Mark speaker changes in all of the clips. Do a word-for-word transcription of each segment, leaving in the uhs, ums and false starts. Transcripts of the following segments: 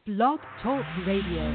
Speaker 1: Blog Talk Radio.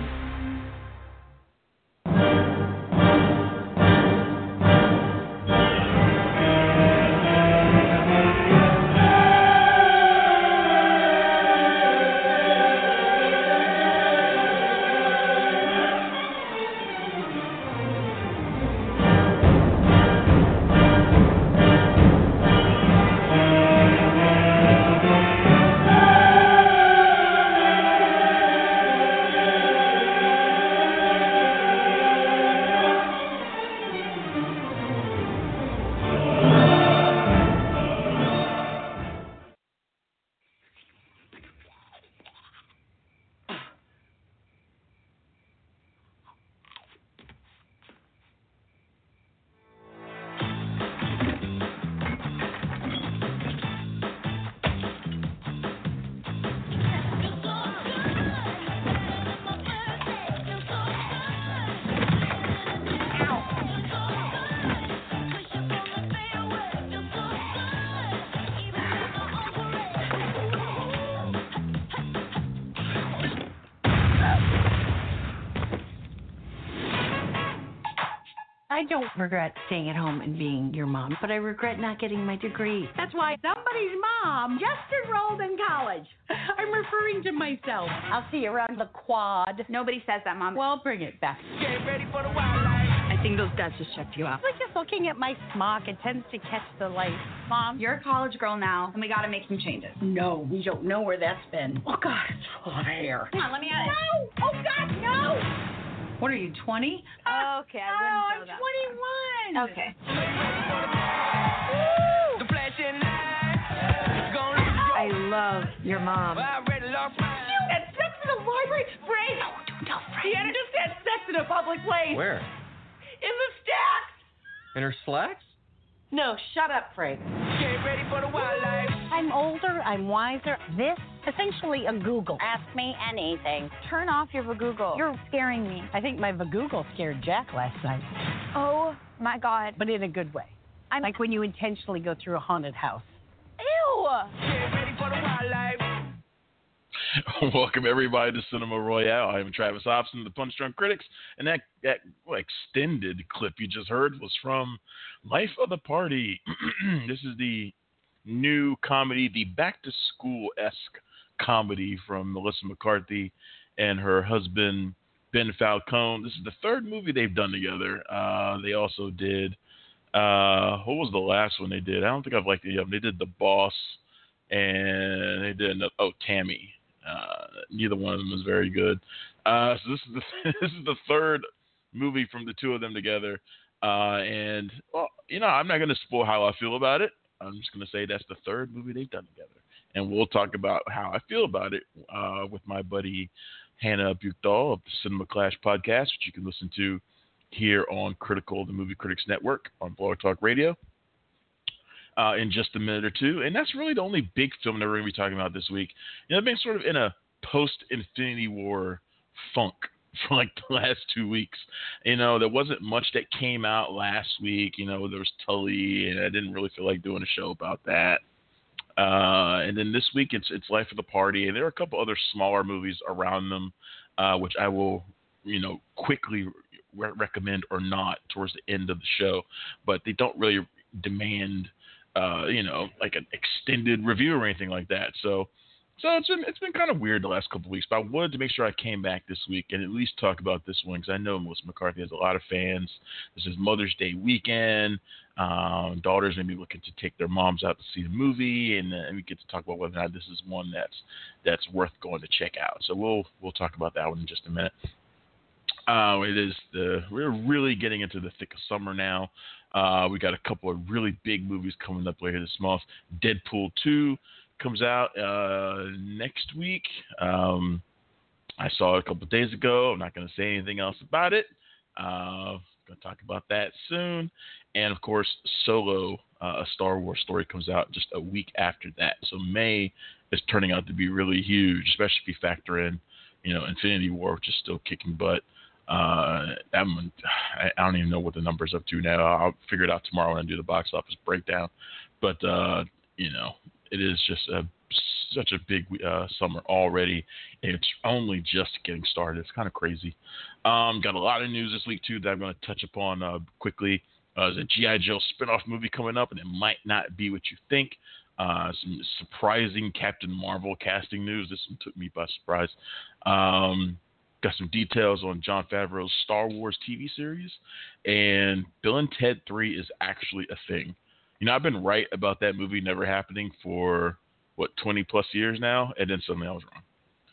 Speaker 2: I don't regret staying at home and being your mom, but I regret not getting my degree.
Speaker 3: That's why somebody's mom just enrolled in college. I'm referring to myself.
Speaker 2: I'll see you around the quad.
Speaker 3: Nobody says that, Mom. Well, bring it back.
Speaker 4: Get ready for the wildlife.
Speaker 3: I think those guys just checked you out.
Speaker 2: I was just looking at my smock. It tends to catch the light.
Speaker 3: Mom, you're a college girl now, and we got to make some changes.
Speaker 2: No, we don't know where that's been.
Speaker 3: Oh, God, it's full of hair.
Speaker 2: Come on, let me out.
Speaker 3: No! Oh, God, no! What are you, twenty?
Speaker 2: Okay, I wouldn't
Speaker 3: know
Speaker 2: know
Speaker 3: I'm
Speaker 2: that.
Speaker 3: twenty-one. Okay.
Speaker 4: The flashing lights gonna
Speaker 2: I love your mom.
Speaker 4: I already lost my.
Speaker 3: You had sex in the library? Frank!
Speaker 2: No, don't tell Frank.
Speaker 3: He had just had sex in a public place.
Speaker 5: Where?
Speaker 3: In the stacks.
Speaker 5: In her slacks?
Speaker 2: No, shut up, Frank.
Speaker 4: Get ready for the wildlife.
Speaker 2: I'm older, I'm wiser. This, essentially a Google. Ask me anything.
Speaker 6: Turn off your Vagoogle. You're scaring me.
Speaker 2: I think my Vagoogle scared Jack last night.
Speaker 6: Oh, my God.
Speaker 2: But in a good way.
Speaker 6: I'm
Speaker 2: like when you intentionally go through a haunted house.
Speaker 6: Ew!
Speaker 4: Get ready for the wildlife.
Speaker 7: Welcome, everybody, to Cinema Royale. I'm Travis Hobson, the Punch Drunk Critics, and that, that well, extended clip you just heard was from Life of the Party. This is the new comedy, the back-to-school-esque comedy from Melissa McCarthy and her husband, Ben Falcone. This is the third movie they've done together. Uh, they also did, uh, what was the last one they did? I don't think I've liked it yet. They did The Boss, and they did, another, oh, Tammy. Uh, neither one of them was very good. Uh, so this is the this is the third movie from the two of them together. Uh, and well, you know, I'm not going to spoil how I feel about it. I'm just going to say that's the third movie they've done together, and we'll talk about how I feel about it uh, with my buddy Hannah Buchdahl of the Cinema Clash podcast, which you can listen to here on Critical, the Movie Critics Network on Blog Talk Radio. Uh, in just a minute or two. And that's really the only big film that we're going to be talking about this week. You know, I've been sort of in a post-Infinity War funk for like the last two weeks. You know, there wasn't much that came out last week. You know, there was Tully, and I didn't really feel like doing a show about that. Uh, and then this week, it's it's Life of the Party, and there are a couple other smaller movies around them, uh, which I will, you know, quickly re- recommend or not towards the end of the show. But they don't really demand Uh, you know, like an extended review or anything like that. So, so it's been it's been kind of weird the last couple of weeks. But I wanted to make sure I came back this week and at least talk about this one because I know Melissa McCarthy has a lot of fans. This is Mother's Day weekend. Um, daughters may be looking to take their moms out to see the movie, and, uh, and we get to talk about whether or not this is one that's that's worth going to check out. So we'll we'll talk about that one in just a minute. Uh, it is the we're really getting into the thick of summer now. Uh, we got a couple of really big movies coming up later this month. Deadpool two comes out uh, next week. Um, I saw it a couple of days ago. I'm not going to say anything else about it. Uh, going to talk about that soon. And of course, Solo, uh, a Star Wars story, comes out just a week after that. So May is turning out to be really huge, especially if you factor in, you know, Infinity War, which is still kicking butt. Uh, I'm, I don't even know what the number's up to now. I'll figure it out tomorrow when I do the box office breakdown. But, uh, you know, it is just a such a big uh, summer already, and it's only just getting started. It's kind of crazy. Um, got a lot of news this week too that I'm going to touch upon uh, quickly. Uh, there's a G I. Joe spinoff movie coming up, and it might not be what you think. Uh, some surprising Captain Marvel casting news. This one took me by surprise. Um, got some details on Jon Favreau's Star Wars T V series, and Bill and Ted three is actually a thing. You know, I've been right about that movie never happening for, what, twenty plus years now, and then suddenly I was wrong.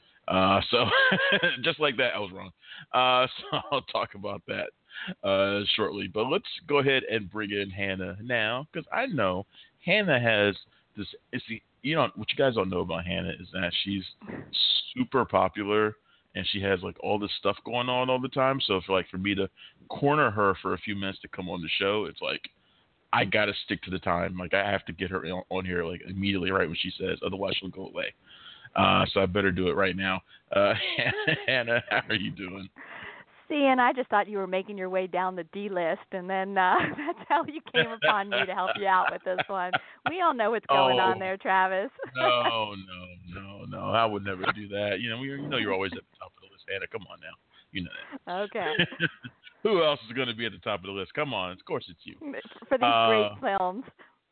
Speaker 7: Uh, so, just like that, I was wrong. Uh, so I'll talk about that uh, shortly. But let's go ahead and bring in Hannah now, because I know Hannah has this, it's the, you know, what you guys don't know about Hannah is that she's super popular, and she has, like, all this stuff going on all the time. So, for, like, for me to corner her for a few minutes to come on the show, it's like, I got to stick to the time. Like, I have to get her on here, like, immediately right when she says. Otherwise, she'll go away. Uh, so I better do it right now. Uh, Hannah, how are you doing?
Speaker 5: See, and I just thought you were making your way down the D list, and then uh, that's how you came upon me to help you out with this one. We all know what's going
Speaker 7: oh,
Speaker 5: on there, Travis.
Speaker 7: no, no, no, no. I would never do that. You know, we, you know you're always at the top of the list, Hannah. Come on now. You know that.
Speaker 5: Okay.
Speaker 7: Who else is going to be at the top of the list? Come on. Of course it's you.
Speaker 5: For these
Speaker 7: uh,
Speaker 5: great films.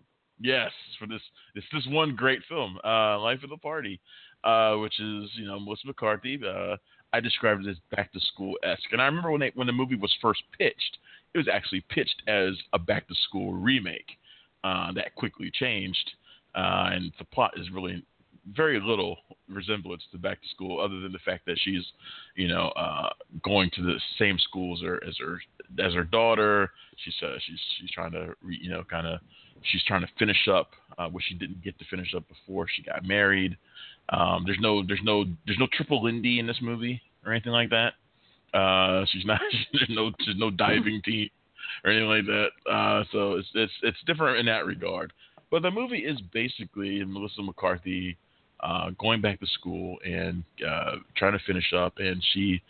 Speaker 7: Yes, for this it's this one great film, uh, Life of the Party, uh, which is, you know, Melissa McCarthy. Uh, I described it as back to school esque, and I remember when they, when the movie was first pitched, it was actually pitched as a back to school remake. Uh, that quickly changed, uh, and the plot is really very little resemblance to back to school, other than the fact that she's, you know, uh, going to the same school as her as her as her daughter. She's uh, she's she's trying to, re, you know, kind of. She's trying to finish up uh, what she didn't get to finish up before she got married. Um, there's no, there's no, there's no Triple Lindy in this movie or anything like that. Uh, she's not. There's no, there's no diving team or anything like that. Uh, so it's, it's, it's different in that regard. But the movie is basically Melissa McCarthy uh, going back to school and uh, trying to finish up, and she.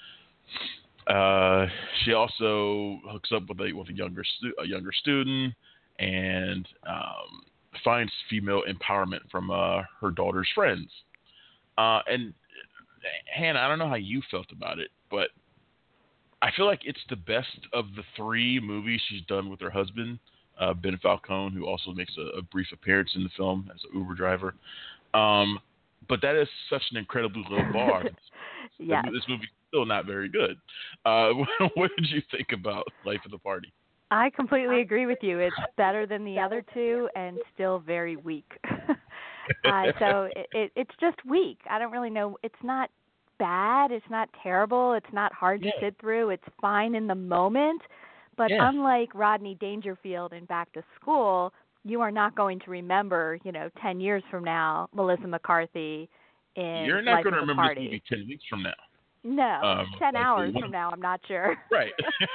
Speaker 7: Uh, she also hooks up with a with a younger stu- a younger student. And um, finds female empowerment from uh, her daughter's friends. Uh, and Hannah, I don't know how you felt about it, but I feel like it's the best of the three movies she's done with her husband, uh, Ben Falcone, who also makes a, a brief appearance in the film as an Uber driver. Um, but that is such an incredibly low bar.
Speaker 5: Yes.
Speaker 7: This movie's still not very good. Uh, what did you think about Life of the Party?
Speaker 5: I completely agree with you. It's better than the other two and still very weak. uh, so it, it, it's just weak. I don't really know. It's not bad. It's not terrible. It's not hard
Speaker 7: yeah.
Speaker 5: to sit through. It's fine in the moment. But
Speaker 7: yeah.
Speaker 5: unlike Rodney Dangerfield in Back to School, you are not going to remember, you know, ten years from now, Melissa McCarthy in
Speaker 7: You're not
Speaker 5: going to
Speaker 7: remember
Speaker 5: Party.
Speaker 7: this movie ten weeks from now.
Speaker 5: No,
Speaker 7: um,
Speaker 5: ten
Speaker 7: like
Speaker 5: hours
Speaker 7: one,
Speaker 5: from now, I'm not sure.
Speaker 7: Right.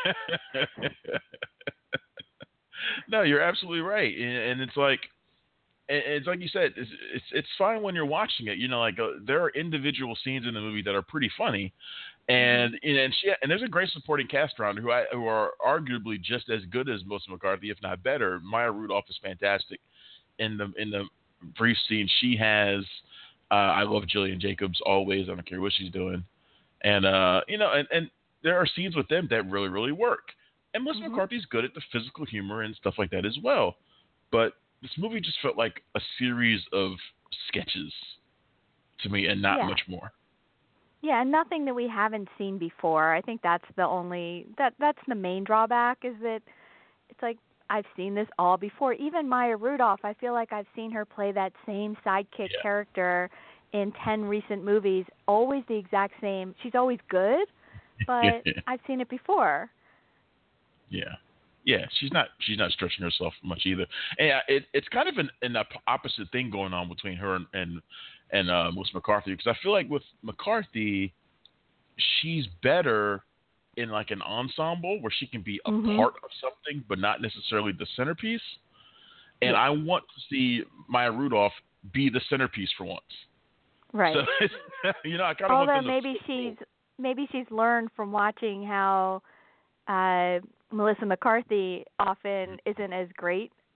Speaker 7: No, you're absolutely right, and, and it's like, it's like you said, it's, it's it's fine when you're watching it. You know, like uh, there are individual scenes in the movie that are pretty funny, and and she and there's a great supporting cast around her who I, who are arguably just as good as Melissa McCarthy, if not better. Maya Rudolph is fantastic in the in the brief scene she has. Uh, I love Jillian Jacobs always. I don't care what she's doing, and uh, you know, and, and there are scenes with them that really really work. And Melissa mm-hmm. McCarthy's good at the physical humor and stuff like that as well. But this movie just felt like a series of sketches to me and not
Speaker 5: yeah.
Speaker 7: much more.
Speaker 5: Yeah, and nothing that we haven't seen before. I think that's the only that that's the main drawback is that it's like I've seen this all before. Even Maya Rudolph, I feel like I've seen her play that same sidekick
Speaker 7: yeah. character
Speaker 5: in ten recent movies, always the exact same. She's always good, but I've seen it before.
Speaker 7: Yeah, yeah, she's not she's not stretching herself much either, and it, it's kind of an, an opposite thing going on between her and and, and uh, Melissa McCarthy, because I feel like with McCarthy, she's better in like an ensemble where she can be a
Speaker 5: mm-hmm.
Speaker 7: part of something, but not necessarily the centerpiece. And
Speaker 5: yeah.
Speaker 7: I want to see Maya Rudolph be the centerpiece for once.
Speaker 5: Right.
Speaker 7: So, you know, I kind of
Speaker 5: Although
Speaker 7: want them
Speaker 5: maybe
Speaker 7: to
Speaker 5: she's maybe she's learned from watching how. Uh, Melissa McCarthy often isn't as great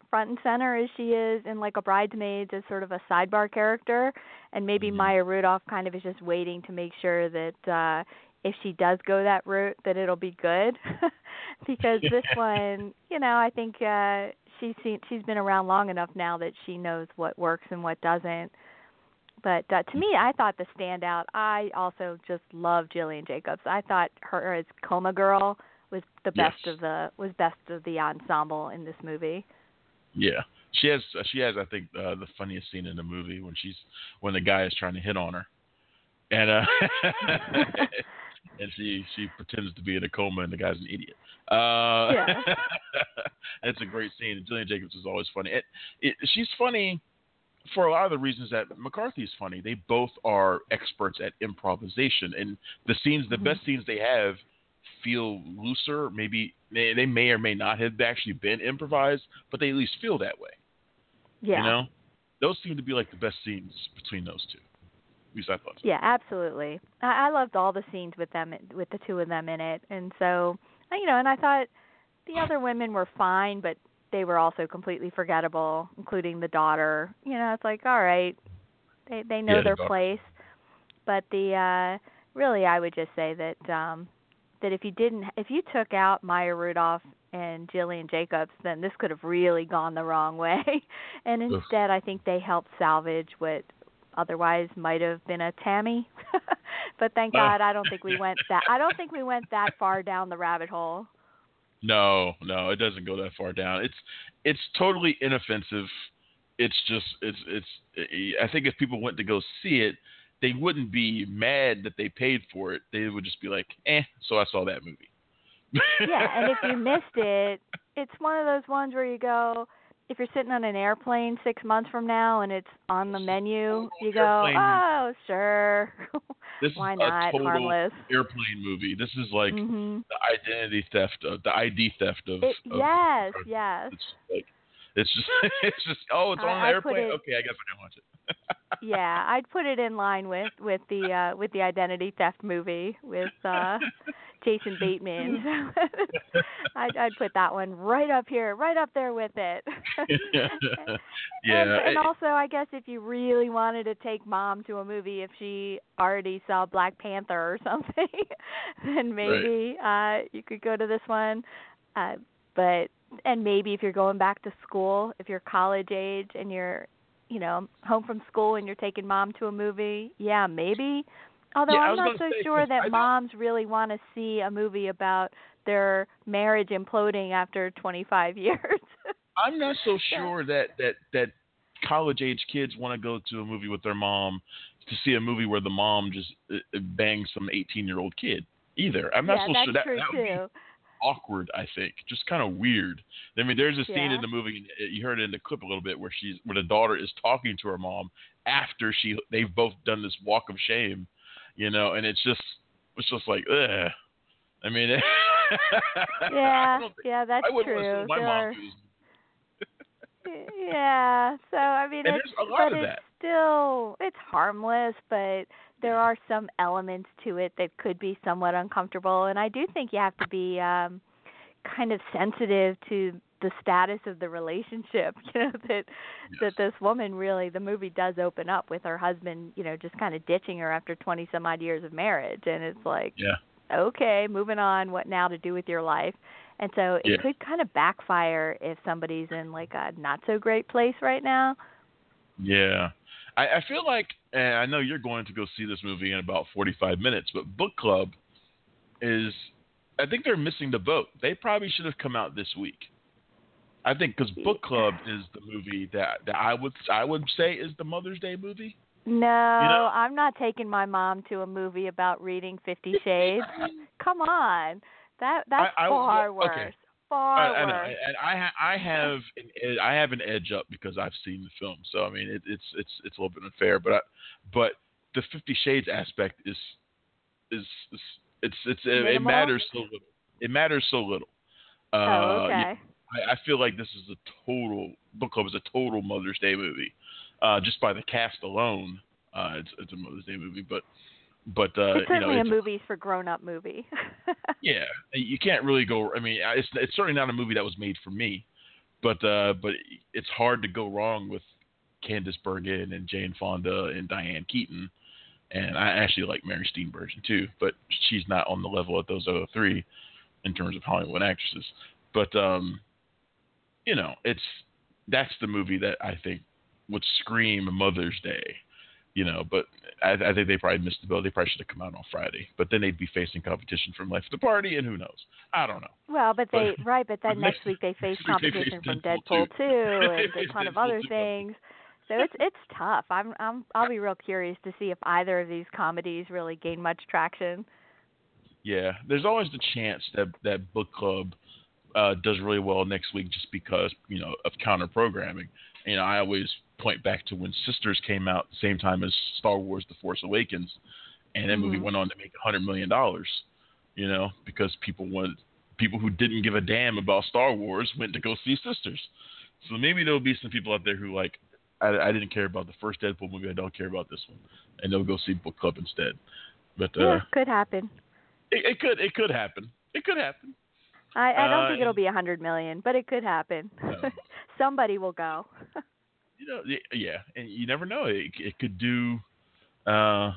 Speaker 5: front and center as she is in like a Bridesmaids as sort of a sidebar character, and maybe
Speaker 7: Mm-hmm.
Speaker 5: Maya Rudolph kind of is just waiting to make sure that uh if she does go that route that it'll be good. Because this one, you know, I think uh she's seen she's been around long enough now that she knows what works and what doesn't. But uh, to me, I thought the standout, I also just love Jillian Jacobs. I thought her as Coma Girl was the best
Speaker 7: Yes.
Speaker 5: of the was best of the ensemble in this movie.
Speaker 7: Yeah, she has. She has. I think uh, the funniest scene in the movie when she's when the guy is trying to hit on her, and uh, and she she pretends to be in a coma, and the guy's an idiot. Uh,
Speaker 5: Yeah.
Speaker 7: It's a great scene. And Jillian Jacobs is always funny. It, it, she's funny for a lot of the reasons that McCarthy's funny. They both are experts at improvisation, and the scenes, the
Speaker 5: Mhm.
Speaker 7: best scenes they have, feel looser. Maybe they, they may or may not have actually been improvised, but they at least feel that way.
Speaker 5: Yeah.
Speaker 7: You know, those seem to be like the best scenes between those two. At least I thought so.
Speaker 5: Yeah, absolutely. I, I loved all the scenes with them, with the two of them in it, and so you know, and I thought the other women were fine, but they were also completely forgettable, including the daughter. You know, it's like, all right, they they know
Speaker 7: Yeah, the
Speaker 5: their
Speaker 7: daughter.
Speaker 5: place, but the uh, really, I would just say that um, that if you didn't, if you took out Maya Rudolph and Jillian Jacobs, then this could have really gone the wrong way. And
Speaker 7: Oof.
Speaker 5: instead, I think they helped salvage what otherwise might have been a Tammy. But thank
Speaker 7: Oh.
Speaker 5: God, I don't think we went that. I don't think we went that far down the rabbit hole.
Speaker 7: No, no, it doesn't go that far down. It's it's totally inoffensive. It's just it's it's. I think if people went to go see it, they wouldn't be mad that they paid for it. They would just be like, eh. So I saw that movie.
Speaker 5: Yeah, and if you missed it, it's one of those ones where you go, if you're sitting on an airplane six months from now and it's on the menu, you go,
Speaker 7: Airplane.
Speaker 5: oh, sure.
Speaker 7: This
Speaker 5: Why
Speaker 7: is
Speaker 5: not?
Speaker 7: a total
Speaker 5: Harmless.
Speaker 7: airplane movie. This is like
Speaker 5: Mhm.
Speaker 7: the identity theft, of, the I D theft of.
Speaker 5: It,
Speaker 7: of
Speaker 5: yes, yes.
Speaker 7: It's like it's just it's just oh, it's on
Speaker 5: I-
Speaker 7: the
Speaker 5: I put
Speaker 7: airplane.
Speaker 5: it-
Speaker 7: Okay, I guess I can watch it.
Speaker 5: Yeah, I'd put it in line with with the uh with the identity theft movie with uh Jason Bateman. I'd I'd put that one right up here, right up there with it.
Speaker 7: yeah,
Speaker 5: And, and
Speaker 7: it-
Speaker 5: also, I guess if you really wanted to take Mom to a movie, if she already saw Black Panther or something, then maybe uh you could go to this one. Uh, but and maybe if you're going back to school, if you're college age and you're, you know, home from school and you're taking Mom to a movie, yeah, maybe. Although
Speaker 7: Yeah, I
Speaker 5: I'm
Speaker 7: was
Speaker 5: not
Speaker 7: gonna
Speaker 5: so
Speaker 7: say,
Speaker 5: sure
Speaker 7: 'cause I
Speaker 5: that
Speaker 7: don't-
Speaker 5: moms really want to see a movie about their marriage imploding after twenty-five years.
Speaker 7: I'm not so sure that that that college age kids want to go to a movie with their mom to see a movie where the mom just uh, uh, bangs some eighteen year old kid either. I'm not
Speaker 5: yeah,
Speaker 7: so
Speaker 5: that's
Speaker 7: sure that
Speaker 5: true
Speaker 7: that would be
Speaker 5: too.
Speaker 7: awkward. I think just kind of weird. I mean, there's a scene
Speaker 5: Yeah.
Speaker 7: in the movie, and you heard it in the clip a little bit, where she's where the daughter is talking to her mom after she they've both done this walk of shame, you know, and it's just it's just like ugh. I mean, I
Speaker 5: Yeah,
Speaker 7: don't think-
Speaker 5: yeah, that's
Speaker 7: I wouldn't
Speaker 5: true.
Speaker 7: want to see my
Speaker 5: There
Speaker 7: mom
Speaker 5: are-
Speaker 7: do this.
Speaker 5: Yeah, so I mean,
Speaker 7: And
Speaker 5: it's,
Speaker 7: there's a lot
Speaker 5: but
Speaker 7: of
Speaker 5: it's
Speaker 7: that.
Speaker 5: still it's harmless, but there are some elements to it that could be somewhat uncomfortable, and I do think you have to be um kind of sensitive to the status of the relationship. You know that
Speaker 7: Yes.
Speaker 5: that this woman really, the movie does open up with her husband, you know, just kind of ditching her after twenty some odd years of marriage, and it's like,
Speaker 7: Yeah.
Speaker 5: okay, moving on, what now to do with your life? And so it
Speaker 7: Yeah.
Speaker 5: could kind of backfire if somebody's in like a not so great place right now.
Speaker 7: Yeah. I, I feel like, and I know you're going to go see this movie in about forty-five minutes, but Book Club is, I think they're missing the boat. They probably should have come out this week. I think because Book Club is the movie that, that I would I would say is the Mother's Day movie.
Speaker 5: No,
Speaker 7: know-
Speaker 5: I'm not taking my mom to a movie about reading Fifty Shades. Come on. That that's
Speaker 7: I- I-
Speaker 5: far
Speaker 7: well, okay.
Speaker 5: worse. Far
Speaker 7: I, I know,
Speaker 5: worse.
Speaker 7: and I ha- I have an ed- I have an edge up because I've seen the film, so I mean it, it's it's it's a little bit unfair, but I, but the Fifty Shades aspect is is, is it's it's it, it
Speaker 5: Minimal?
Speaker 7: matters so little. It matters so little. Uh,
Speaker 5: Oh, okay.
Speaker 7: yeah, I, I feel like this is a total Book Club is a total Mother's Day movie, uh, just by the cast alone. Uh, it's it's a Mother's Day movie, but but uh,
Speaker 5: it's
Speaker 7: you
Speaker 5: certainly
Speaker 7: know
Speaker 5: a
Speaker 7: it's,
Speaker 5: movie for grown-up movie.
Speaker 7: yeah, you can't really go. I mean, it's it's certainly not a movie that was made for me, but uh, but it's hard to go wrong with Candice Bergen and Jane Fonda and Diane Keaton. And I actually like Mary Steenburgen too, but she's not on the level of those other three in terms of Hollywood actresses. But um, you know, it's that's the movie that I think would scream Mother's Day. You know, but I, I think they probably missed the boat. They probably should have come out on Friday. But then they'd be facing competition from Life of the Party, and who knows? I don't know.
Speaker 5: Well, but they
Speaker 7: but,
Speaker 5: right, but then
Speaker 7: but
Speaker 5: next
Speaker 7: next,
Speaker 5: week they face
Speaker 7: next week
Speaker 5: competition
Speaker 7: they face
Speaker 5: from Deadpool,
Speaker 7: Deadpool
Speaker 5: two
Speaker 7: too.
Speaker 5: and a ton of
Speaker 7: Deadpool
Speaker 5: other
Speaker 7: too.
Speaker 5: things. So it's it's tough. I'm I'm I'll be real curious to see if either of these comedies really gain much traction.
Speaker 7: Yeah, there's always the chance that that book club uh, does really well next week just because you know of counter programming. You know, I always point back to when Sisters came out the same time as Star Wars: The Force Awakens, and that mm-hmm. movie went on to make a hundred million dollars. You know, because people wanted people who didn't give a damn about Star Wars went to go see Sisters. So maybe there'll be some people out there who like, I, I didn't care about the first Deadpool movie, I don't care about this one, and they'll go see Book Club instead. But uh,
Speaker 5: yeah, could happen.
Speaker 7: It, it could it could happen. It could happen.
Speaker 5: I, I don't
Speaker 7: uh,
Speaker 5: think it'll be a hundred million, but it could happen.
Speaker 7: No.
Speaker 5: Somebody will go.
Speaker 7: You know, yeah, and you never know. It, it could do uh,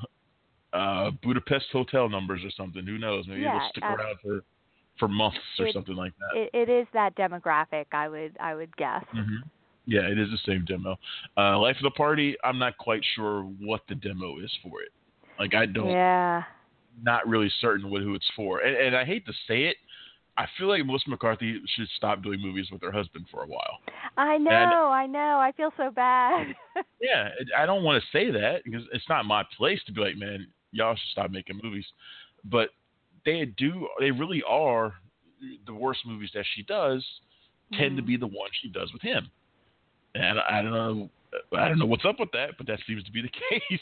Speaker 7: uh, Budapest Hotel numbers or something. Who knows? Maybe
Speaker 5: yeah,
Speaker 7: it'll stick
Speaker 5: uh,
Speaker 7: around for, for months or
Speaker 5: it,
Speaker 7: something like that.
Speaker 5: It, it is that demographic, I would I would guess.
Speaker 7: Mm-hmm. Yeah, it is the same demo. Uh, Life of the Party, I'm not quite sure what the demo is for it. Like, I don't.
Speaker 5: Yeah.
Speaker 7: Not really certain what who it's for, and, and I hate to say it. I feel like Melissa McCarthy should stop doing movies with her husband for a while.
Speaker 5: I know, and, I know. I feel so bad.
Speaker 7: yeah, I don't want to say that because it's not my place to be like, man, y'all should stop making movies. But they do, they really are the worst movies that she does tend mm. to be the ones she does with him. And I, I don't know, I don't know what's up with that, but that seems to be the case.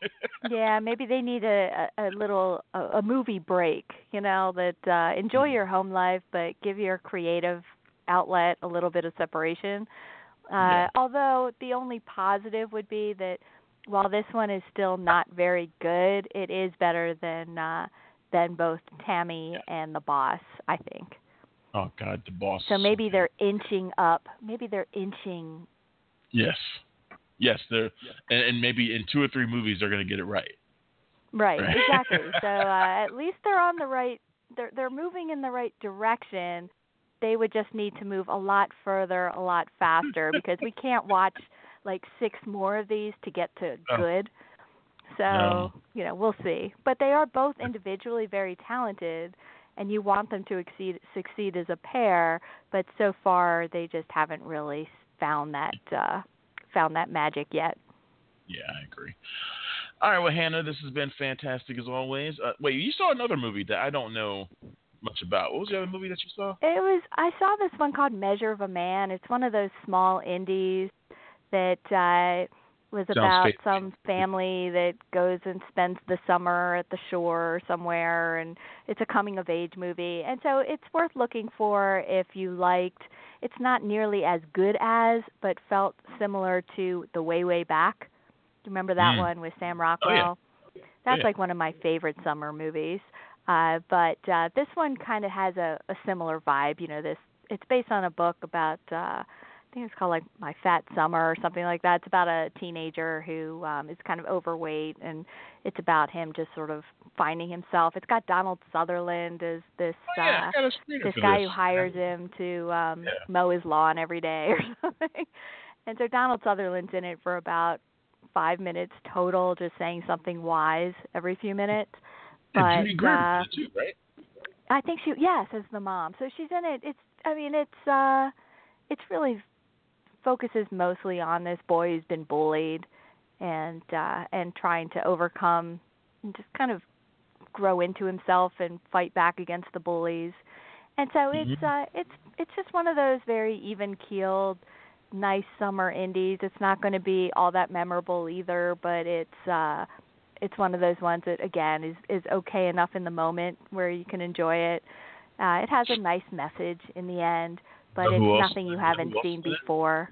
Speaker 5: Yeah, maybe they need a, a, a little a, a movie break, you know, that uh, enjoy your home life, but give your creative outlet a little bit of separation. Uh, yeah. Although the only positive would be that while this one is still not very good, it is better than uh, than both Tammy yeah. and The Boss, I think.
Speaker 7: Oh God, The Boss.
Speaker 5: So maybe they're inching up. Maybe they're inching.
Speaker 7: Yes. Yes, they're, and, and maybe in two or three movies they're going to get it right.
Speaker 5: Right, right. Exactly. So uh, at least they're on the right. They're they're moving in the right direction. They would just need to move a lot further, a lot faster, because we can't watch like six more of these to get to
Speaker 7: oh.
Speaker 5: good. So
Speaker 7: no.
Speaker 5: you know, we'll see. But they are both individually very talented, and you want them to exceed, succeed as a pair. But so far, they just haven't really found that. Uh, found that magic yet.
Speaker 7: Yeah, I agree. All right, well, Hannah, this has been fantastic as always. Uh, wait, you saw another movie that I don't know much about. What was the other movie that you saw?
Speaker 5: It was, I saw this one called Measure of a Man. It's one of those small indies that uh, was
Speaker 7: Sounds
Speaker 5: about
Speaker 7: fake.
Speaker 5: some family that goes and spends the summer at the shore somewhere, and it's a coming-of-age movie. And so it's worth looking for if you liked. It's not nearly as good as, but felt similar to The Way, Way Back. Do you remember that
Speaker 7: mm.
Speaker 5: one with Sam Rockwell?
Speaker 7: Oh, yeah.
Speaker 5: That's
Speaker 7: oh, yeah.
Speaker 5: like one of my favorite summer movies. Uh, but uh, this one kind of has a, a similar vibe. You know, this it's based on a book about, uh, I think it's called like My Fat Summer or something like that. It's about a teenager who um, is kind of overweight, and it's about him just sort of finding himself. It's got Donald Sutherland as this
Speaker 7: oh, yeah.
Speaker 5: uh, this guy
Speaker 7: this.
Speaker 5: who hires him to um,
Speaker 7: yeah.
Speaker 5: mow his lawn every day or something. And so Donald Sutherland's in it for about five minutes total, just saying something wise every few minutes.
Speaker 7: And
Speaker 5: but
Speaker 7: Judy Greer
Speaker 5: uh,
Speaker 7: is too, right?
Speaker 5: I think she yes, as the mom. So she's in it. It's I mean it's uh, it's really focuses mostly on this boy who's been bullied and uh, and trying to overcome and just kind of grow into himself and fight back against the bullies. And so
Speaker 7: mm-hmm.
Speaker 5: it's uh, it's it's just one of those very even keeled, nice summer indies. It's not going to be all that memorable either, but it's uh, it's one of those ones that again is is okay enough in the moment where you can enjoy it. Uh, it has a nice message in the end, but
Speaker 7: no,
Speaker 5: it's
Speaker 7: else,
Speaker 5: nothing you
Speaker 7: no
Speaker 5: haven't seen before.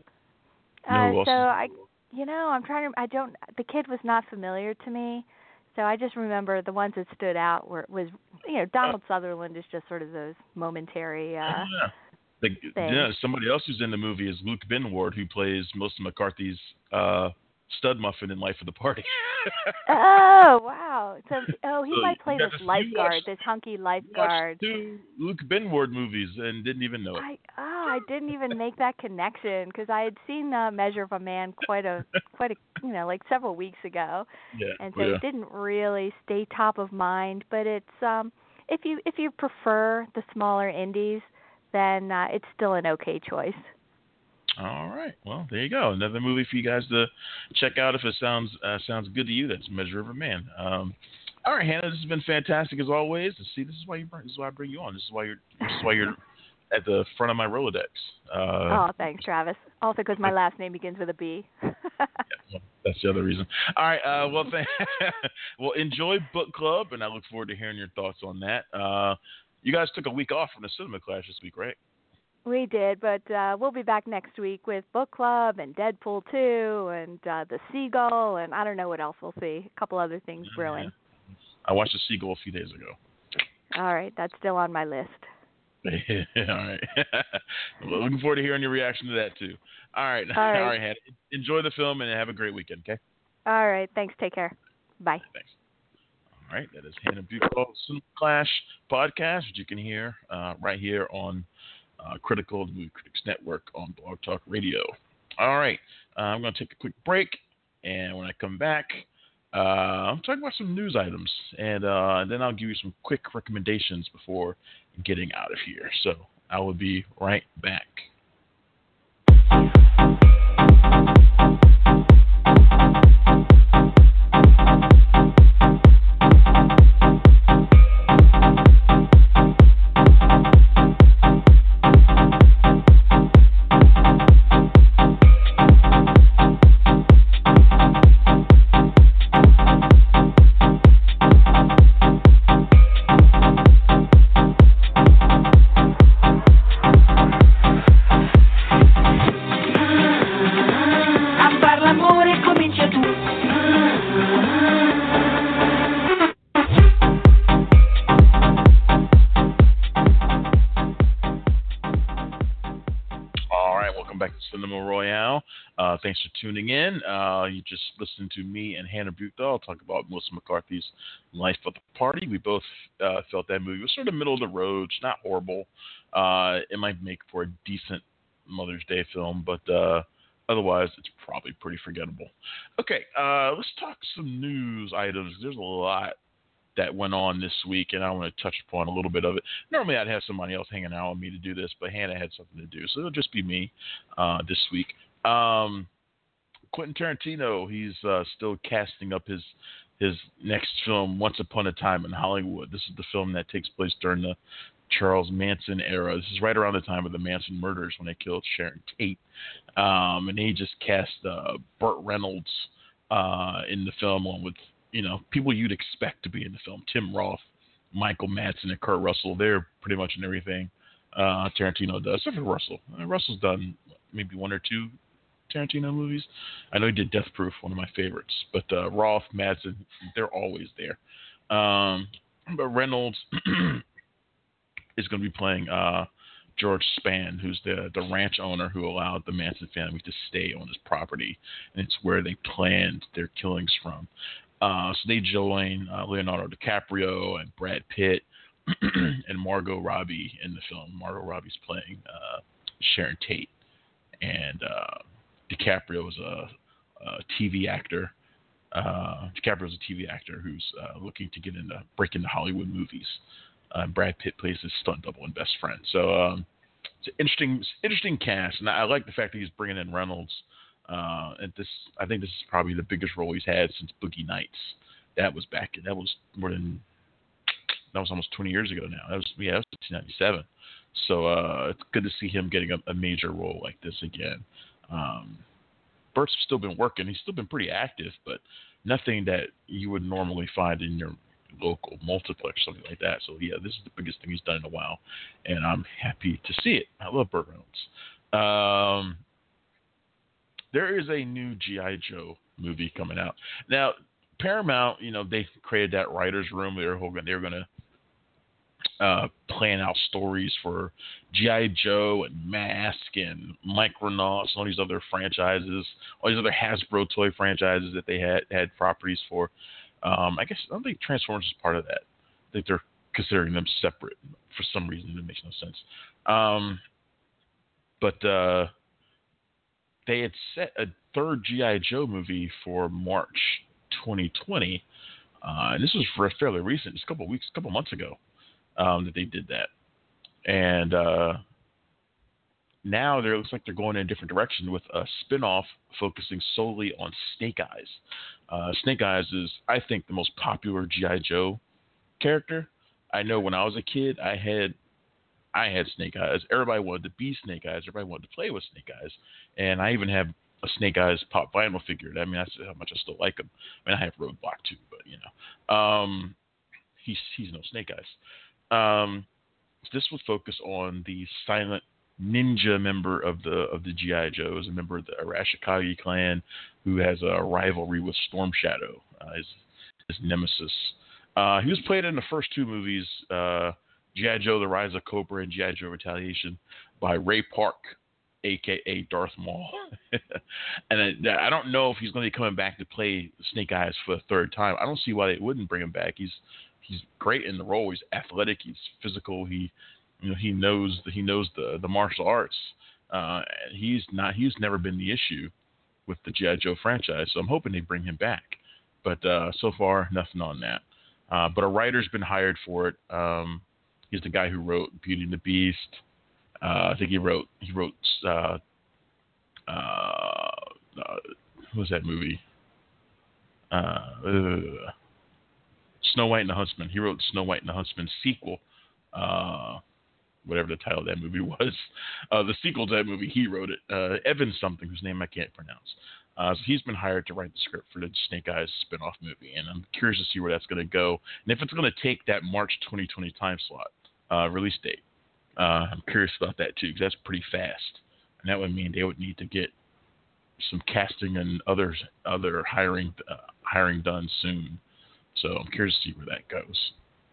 Speaker 5: Uh,
Speaker 7: no
Speaker 5: so I, you know, I'm trying to. I don't. The kid was not familiar to me, so I just remember the ones that stood out were was you know Donald Sutherland is just sort of those momentary uh,
Speaker 7: yeah. The,
Speaker 5: thing.
Speaker 7: yeah, somebody else who's in the movie is Luke Benward, who plays Melissa McCarthy's uh, stud muffin in Life of the Party.
Speaker 5: Oh, wow. So, oh, he
Speaker 7: So
Speaker 5: might
Speaker 7: you
Speaker 5: play
Speaker 7: got
Speaker 5: this
Speaker 7: to- you
Speaker 5: lifeguard,
Speaker 7: watched-
Speaker 5: this hunky
Speaker 7: You
Speaker 5: lifeguard.
Speaker 7: watched two Luke Benward movies and didn't even know it.
Speaker 5: I oh, I didn't even make that connection because I had seen uh, Measure of a Man quite a quite a you know like several weeks ago,
Speaker 7: Yeah,
Speaker 5: and so
Speaker 7: yeah.
Speaker 5: it didn't really stay top of mind. But it's um if you if you prefer the smaller indies, then uh, it's still an okay choice.
Speaker 7: All right. Well, there you go. Another movie for you guys to check out if it sounds uh, sounds good to you. That's Measure of a Man. Um, all right, Hannah. This has been fantastic as always. And see, this is why you bring, this is why I bring you on. This is why you're this is why you're at the front of my Rolodex. Uh,
Speaker 5: Oh, thanks, Travis. Also, because my last name begins with a B.
Speaker 7: yeah, well, that's the other reason. All right. Uh, well, th- well, enjoy book club, and I look forward to hearing your thoughts on that. Uh, you guys took a week off from the Cinema Clash this week, right?
Speaker 5: We did, but uh, we'll be back next week with Book Club and Deadpool two and uh, The Seagull, and I don't know what else we'll see. A couple other things brewing.
Speaker 7: Yeah. I watched The Seagull a few days ago.
Speaker 5: All right, that's still on my list.
Speaker 7: All right. Well, looking forward to hearing your reaction to that, too. All right.
Speaker 5: All right.
Speaker 7: All right, Hannah. Enjoy the film and have a great weekend, okay?
Speaker 5: All right, thanks. Take care. Bye.
Speaker 7: Thanks. All right. That is Hannah Buchwald, Cinema Clash podcast, which you can hear uh, right here on uh, Critical, the Movie Critics Network on Blog Talk Radio. All right. Uh, I'm going to take a quick break, and when I come back, uh, I'm talking about some news items, and uh, then I'll give you some quick recommendations before getting out of here. So I will be right back. Uh, thanks for tuning in. Uh, you just listened to me and Hannah Buchdahl talk about Melissa McCarthy's Life of the Party. We both uh, felt that movie was sort of middle of the road. It's not horrible. Uh, it might make for a decent Mother's Day film, but uh, otherwise it's probably pretty forgettable. Okay, uh, let's talk some news items. There's a lot that went on this week, and I want to touch upon a little bit of it. Normally I'd have somebody else hanging out with me to do this, but Hannah had something to do, so it'll just be me uh, this week. Um, Quentin Tarantino, he's uh, still casting up his his next film, Once Upon a Time in Hollywood. This is the film that takes place during the Charles Manson era. This is right around the time of the Manson murders when they killed Sharon Tate. Um, and he just cast uh, Burt Reynolds uh, in the film, along with you know people you'd expect to be in the film: Tim Roth, Michael Madsen, and Kurt Russell. They're pretty much in everything uh, Tarantino does, except for Russell. Uh, Russell's done maybe one or two Tarantino movies. I know he did Death Proof, one of my favorites, but uh, Roth, Madsen, they're always there. Um, but Reynolds is going to be playing uh, George Spann, who's the the ranch owner who allowed the Manson family to stay on his property, and it's where they planned their killings from. Uh, so they join uh, Leonardo DiCaprio and Brad Pitt and Margot Robbie in the film. Margot Robbie's playing uh, Sharon Tate, and uh, DiCaprio is a, a T V actor. Uh, DiCaprio is a T V actor who's uh, looking to get into break into Hollywood movies. Uh, Brad Pitt plays his stunt double and best friend. So um, it's an interesting, interesting cast, and I, I like the fact that he's bringing in Reynolds. Uh, and this, I think, this is probably the biggest role he's had since Boogie Nights. That was back. That was more than. That was almost twenty years ago now. That was yeah, that was nineteen ninety-seven. So uh, it's good to see him getting a, a major role like this again. Um, Bert's still been working. He's still been pretty active, but nothing that you would normally find in your local multiplex, something like that. So yeah, this is the biggest thing he's done in a while, and I'm happy to see it. I love Burt Reynolds. Um, there is a new G I. Joe movie coming out now. Paramount, you know, they created that writers' room. They were hoping they were going to uh, plan out stories for G I. Joe and Mask and Micronauts and all these other franchises, all these other Hasbro toy franchises that they had had properties for. Um, I guess I don't think Transformers is part of that. I think they're considering them separate for some reason. It makes no sense. Um, but uh, they had set a third G I. Joe movie for March twenty twenty, uh, and this was for fairly recent, just a couple weeks, a couple months ago, um, that they did that. And uh, now it looks like they're going in a different direction with a spin-off focusing solely on Snake Eyes. Uh, Snake Eyes is, I think, the most popular G I. Joe character. I know when I was a kid, I had I had Snake Eyes. Everybody wanted to be Snake Eyes. Everybody wanted to play with Snake Eyes. And I even have a Snake Eyes pop vinyl figure. I mean, that's how much I still like him. I mean, I have Roadblock too, but, you know. Um, he's he's no Snake Eyes. Um, this would focus on the silent ninja member of the of the G I. Joes, a member of the Arashikage clan who has a rivalry with Storm Shadow, uh, his, his nemesis. Uh, he was played in the first two movies, uh, G I. Joe: The Rise of Cobra and G I. Joe: Retaliation, by Ray Park, a k a. Darth Maul. And I, I don't know if he's going to be coming back to play Snake Eyes for the third time. I don't see why they wouldn't bring him back. He's he's great in the role. He's athletic. He's physical. He you know he knows the, he knows the the martial arts. Uh, he's not he's never been the issue with the G I. Joe franchise. So I'm hoping they bring him back. But uh, so far, nothing on that. Uh, but a writer's been hired for it. Um, he's the guy who wrote Beauty and the Beast. Uh, I think he wrote he wrote uh, uh, uh, what was that movie? Uh, uh, Snow White and the Huntsman. He wrote Snow White and the Huntsman sequel, uh, whatever the title of that movie was. Uh, the sequel to that movie, he wrote it. Uh, Evan something, whose name I can't pronounce. Uh, so he's been hired to write the script for the Snake Eyes spinoff movie, and I'm curious to see where that's going to go, and if it's going to take that March twenty twenty time slot uh, release date. Uh, I'm curious about that too, because that's pretty fast, and that would mean they would need to get some casting and others, other hiring, uh, hiring done soon. So I'm curious to see where that goes.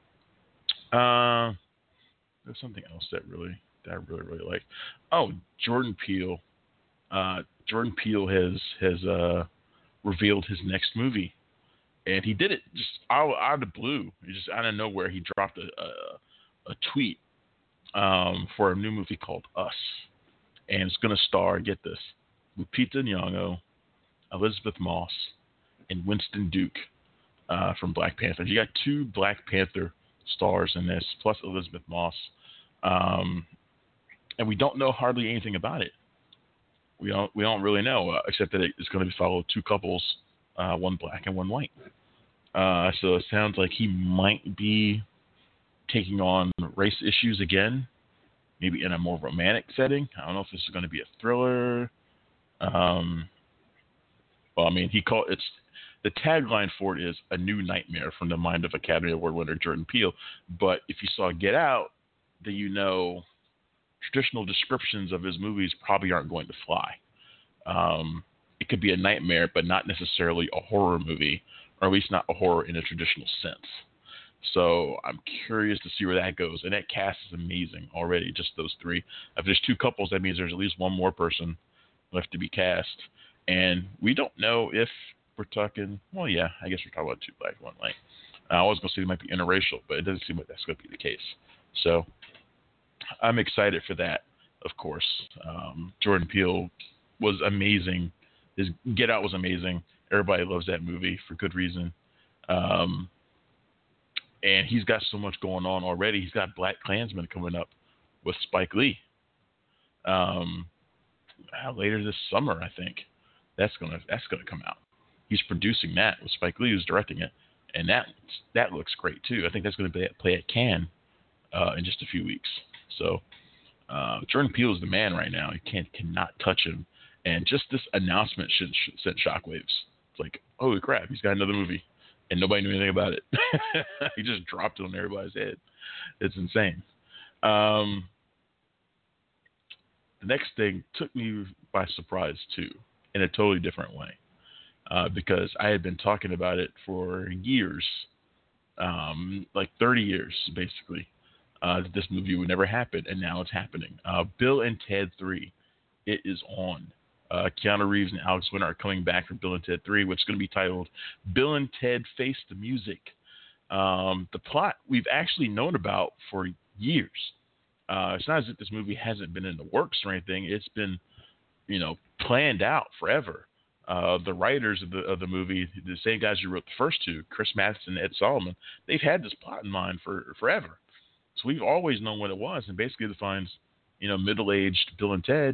Speaker 7: Uh, there's something else that really, that I really, really like. Oh, Jordan Peele. Uh, Jordan Peele has has uh, revealed his next movie, and he did it just out, out of the blue. He just out of nowhere, he dropped a a, a tweet um, for a new movie called Us, and it's going to star, get this, Lupita Nyong'o, Elizabeth Moss, and Winston Duke uh, from Black Panther. You got two Black Panther stars in this, plus Elizabeth Moss, um, and we don't know hardly anything about it. We don't we don't really know, uh, except that it's going to be follow two couples, uh, one black and one white. Uh, so it sounds like he might be taking on race issues again, maybe in a more romantic setting. I don't know if this is going to be a thriller. Um, well, I mean, he called it's the tagline for it is "A New Nightmare" from the mind of Academy Award winner Jordan Peele. But if you saw Get Out, then you know traditional descriptions of his movies probably aren't going to fly. Um, it could be a nightmare, but not necessarily a horror movie, or at least not a horror in a traditional sense. So I'm curious to see where that goes. And that cast is amazing already, just those three. If there's two couples, that means there's at least one more person left to be cast. And we don't know if we're talking, well, yeah, I guess we're talking about two black, one white. I was going to say they might be interracial, but it doesn't seem like that's going to be the case. So I'm excited for that, of course. Um, Jordan Peele was amazing. His Get Out was amazing. Everybody loves that movie for good reason. Um, and he's got so much going on already. He's got Black Klansman coming up with Spike Lee. Um, later this summer, I think. That's gonna that's gonna come out. He's producing that with Spike Lee, who's directing it, and that that looks great too. I think that's going to play at Cannes uh, in just a few weeks. So uh, Jordan Peele is the man right now. You can't cannot touch him. And just this announcement should, should send shockwaves. It's like, holy crap, he's got another movie, and nobody knew anything about it. He just dropped it on everybody's head. It's insane. Um, the next thing took me by surprise too, in a totally different way, uh, because I had been talking about it for years, um, like thirty years basically. uh, that this movie would never happen, and now it's happening. Uh, Bill and Ted three, it is on. Uh, Keanu Reeves and Alex Winter are coming back for Bill and Ted three, which is going to be titled Bill and Ted Face the Music. Um, the plot we've actually known about for years. Uh, it's not as if this movie hasn't been in the works or anything. It's been, you know, planned out forever. Uh, the writers of the of the movie, the same guys who wrote the first two, Chris Matheson and Ed Solomon, they've had this plot in mind for forever. So we've always known what it was, and basically it defines, you know, middle-aged Bill and Ted,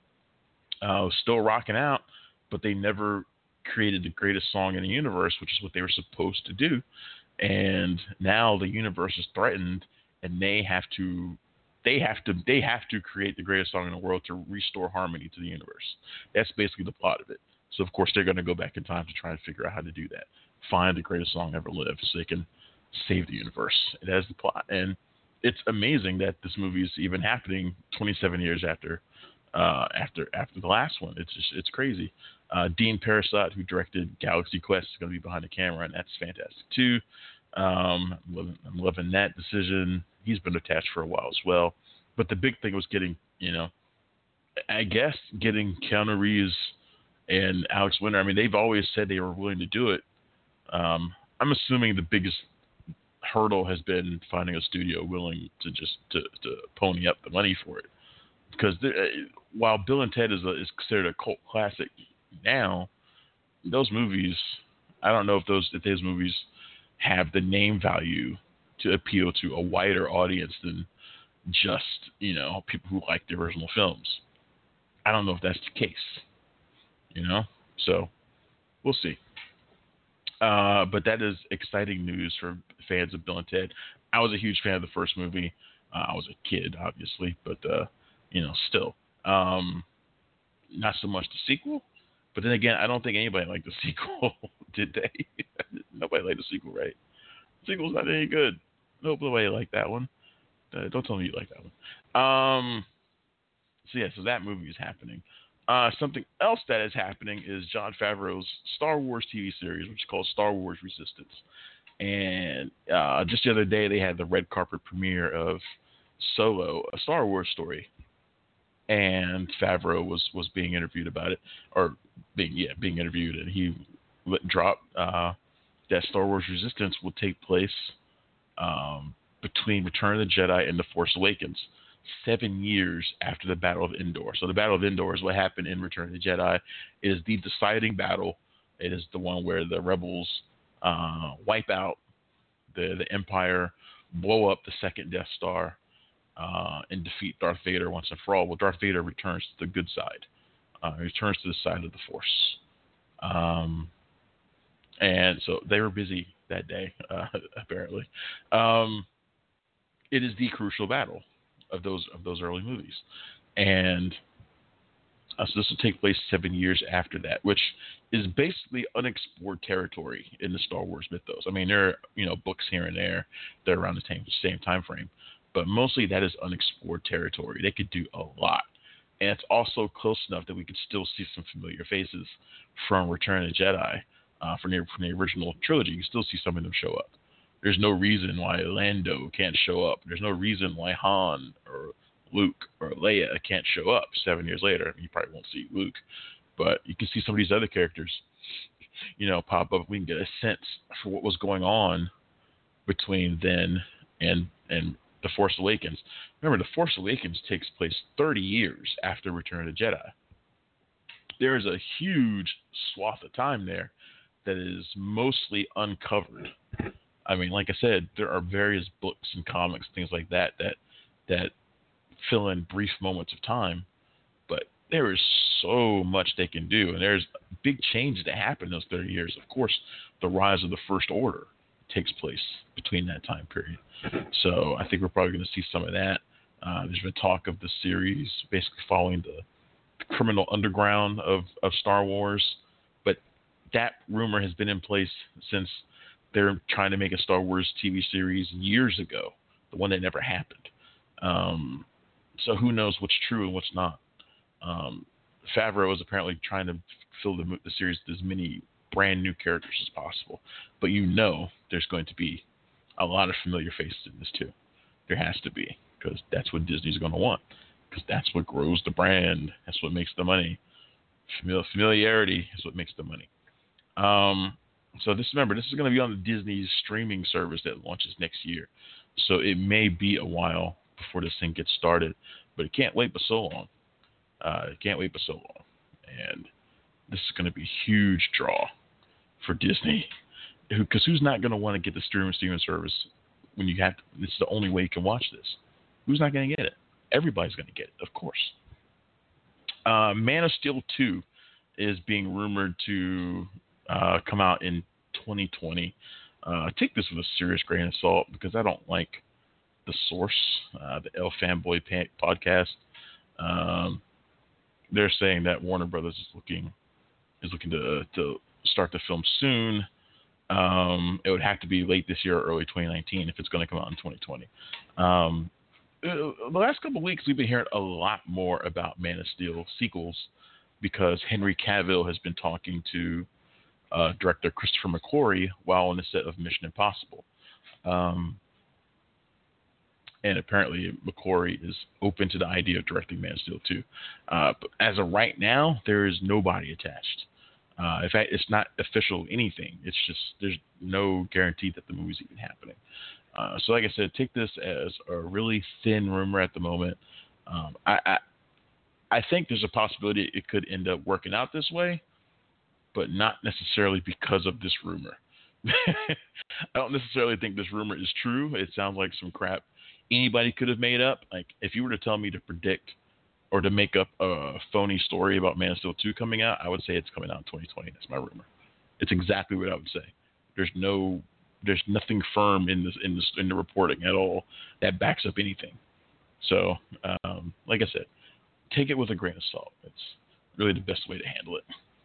Speaker 7: uh, still rocking out, but they never created the greatest song in the universe, which is what they were supposed to do. And now the universe is threatened, and they have to, they have to, they have to create the greatest song in the world to restore harmony to the universe. That's basically the plot of it. So of course they're going to go back in time to try and figure out how to do that, find the greatest song ever lived, so they can save the universe. That is the plot, and it's amazing that this movie is even happening twenty-seven years after, uh, after after the last one. It's just it's crazy. Uh, Dean Parasot, who directed Galaxy Quest, is going to be behind the camera, and that's fantastic too. Um, I'm, loving, I'm loving that decision. He's been attached for a while as well. But the big thing was getting, you know, I guess getting Keanu Reeves and Alex Winter. I mean, they've always said they were willing to do it. Um, I'm assuming the biggest hurdle has been finding a studio willing to just to, to pony up the money for it. Because while Bill and Ted is a, is considered a cult classic now, those movies, I don't know if those if those movies have the name value to appeal to a wider audience than just, you know, people who like the original films. I don't know if that's the case, you know? So we'll see. Uh, but that is exciting news for fans of Bill and Ted. I was a huge fan of the first movie. Uh, I was a kid, obviously, but, uh, you know, still. Um, not so much the sequel. But then again, I don't think anybody liked the sequel, did they? Nobody liked the sequel, right? The sequel's not any good. Nobody liked that one. Uh, don't tell me you like that one. Um, so, yeah, so that movie is happening. Uh, something else that is happening is Jon Favreau's Star Wars T V series, which is called Star Wars Resistance. And uh, just the other day, they had the red carpet premiere of Solo, a Star Wars story. And Favreau was, was being interviewed about it, or being yeah being interviewed, and he dropped uh, that Star Wars Resistance will take place um, between Return of the Jedi and The Force Awakens, seven years after the Battle of Endor. So the Battle of Endor is what happened in Return of the Jedi. It is the deciding battle. It is the one where the rebels uh, wipe out the the Empire, blow up the second Death Star, Uh, and defeat Darth Vader once and for all. Well, Darth Vader returns to the good side. Uh, he returns to the side of the Force. Um, and so they were busy that day, uh, apparently. Um, it is the crucial battle of those of those early movies. And uh, so this will take place seven years after that, which is basically unexplored territory in the Star Wars mythos. I mean, there are, you know, books here and there that are around the same, same time frame. But mostly that is unexplored territory. They could do a lot. And it's also close enough that we could still see some familiar faces from Return of the Jedi, uh, from, the, from the original trilogy. You can still see some of them show up. There's no reason why Lando can't show up. There's no reason why Han or Luke or Leia can't show up seven years later. I mean, you probably won't see Luke, but you can see some of these other characters, you know, pop up. We can get a sense for what was going on between then and and The Force Awakens. Remember, The Force Awakens takes place thirty years after Return of the Jedi. There is a huge swath of time there that is mostly uncovered. I mean, like I said, there are various books and comics, things like that, that that fill in brief moments of time, but there is so much they can do, and there's big changes that happen in those thirty years. Of course, the rise of the First Order takes place between that time period. So I think we're probably going to see some of that. Uh, there's been talk of the series basically following the, the criminal underground of, of Star Wars, but that rumor has been in place since they're trying to make a Star Wars T V series years ago, the one that never happened. Um, so who knows what's true and what's not. Um, Favreau is apparently trying to fill the, the series with as many brand new characters as possible, but you know there's going to be a lot of familiar faces in this too. There has to be, because that's what Disney's going to want, because that's what grows the brand. That's what makes the money. Famili- familiarity is what makes the money. Um, so this remember, this is going to be on the Disney's streaming service that launches next year. So it may be a while before this thing gets started, but it can't wait but so long. Uh, it can't wait but so long. And this is going to be a huge draw for Disney, because who's not going to want to get the streaming streaming service when you have to, this is the only way you can watch this? Who's not going to get it? Everybody's going to get it, of course. Uh, Man of Steel two is being rumored to uh, come out in twenty twenty. Uh, take this with a serious grain of salt, because I don't like the source, uh, the L Fanboy pa- podcast. Um, they're saying that Warner Brothers is looking is looking to to start the film soon. Um, it would have to be late this year or early twenty nineteen if it's going to come out in twenty twenty. Um, the last couple of weeks, we've been hearing a lot more about Man of Steel sequels, because Henry Cavill has been talking to uh, director Christopher McQuarrie while on the set of Mission Impossible. Um, and apparently McQuarrie is open to the idea of directing Man of Steel two. Uh, but as of right now, there is nobody attached. Uh, in fact, it's not official anything. It's just there's no guarantee that the movie's even happening. Uh, so like I said, take this as a really thin rumor at the moment. Um, I, I I think there's a possibility it could end up working out this way, but not necessarily because of this rumor. I don't necessarily think this rumor is true. It sounds like some crap anybody could have made up. Like, if you were to tell me to predict or to make up a phony story about Man of Steel two coming out, I would say it's coming out in twenty twenty. That's my rumor. It's exactly what I would say. There's no, there's nothing firm in this in this in the reporting at all that backs up anything. So, um, like I said, take it with a grain of salt. It's really the best way to handle it.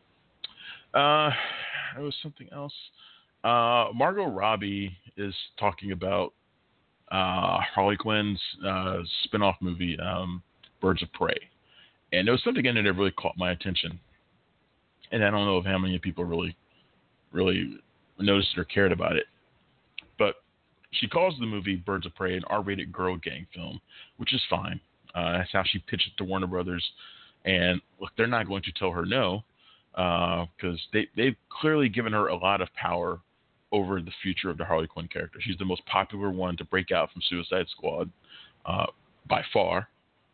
Speaker 7: Uh, there was something else. Uh, Margot Robbie is talking about uh, Harley Quinn's uh, spinoff movie, um, Birds of Prey. And there was something in there that really caught my attention. And I don't know if how many people really, really noticed it or cared about it. But she calls the movie Birds of Prey an R-rated girl gang film, which is fine. Uh, that's how she pitched it to Warner Brothers. And look, they're not going to tell her no, because uh, they, they've clearly given her a lot of power over the future of the Harley Quinn character. She's the most popular one to break out from Suicide Squad uh, by far.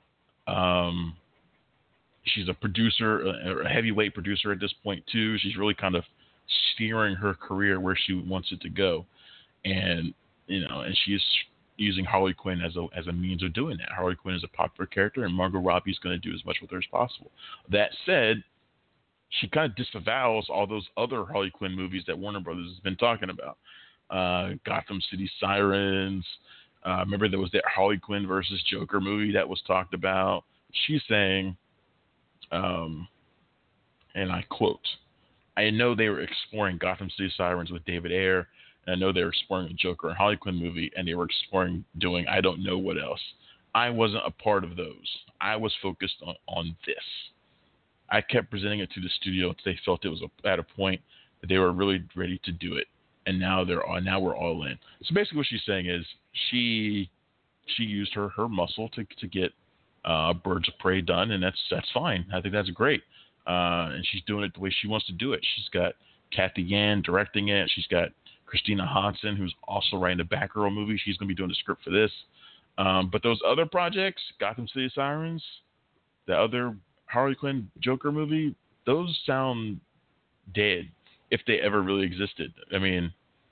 Speaker 7: Um, she's a producer, a, a heavyweight producer at this point too. She's really kind of steering her career where she wants it to go. And, you know, and she's using Harley Quinn as a as a means of doing that. Harley Quinn is a popular character, and Margot Robbie's going to do as much with her as possible. That said, she kind of disavows all those other Harley Quinn movies that Warner Brothers has been talking about. Uh, Gotham City Sirens. Uh, remember there was that Harley Quinn versus Joker movie that was talked about. She's saying, um, and I quote, "I know they were exploring Gotham City Sirens with David Ayer, and I know they were exploring a Joker and Harley Quinn movie, and they were exploring doing I don't know what else. I wasn't a part of those. I was focused on, on this. I kept presenting it to the studio until they felt it was a, at a point that they were really ready to do it, and now they're all, now we're all in." So basically, what she's saying is she she used her her muscle to to get uh, Birds of Prey done, and that's that's fine. I think that's great, uh, and she's doing it the way she wants to do it. She's got Kathy Yan directing it. She's got Christina Hodson, who's also writing the Batgirl movie. She's going to be doing the script for this. Um, but those other projects, Gotham City Sirens, the other Harley Quinn Joker movie, those sound dead if they ever really existed. I mean,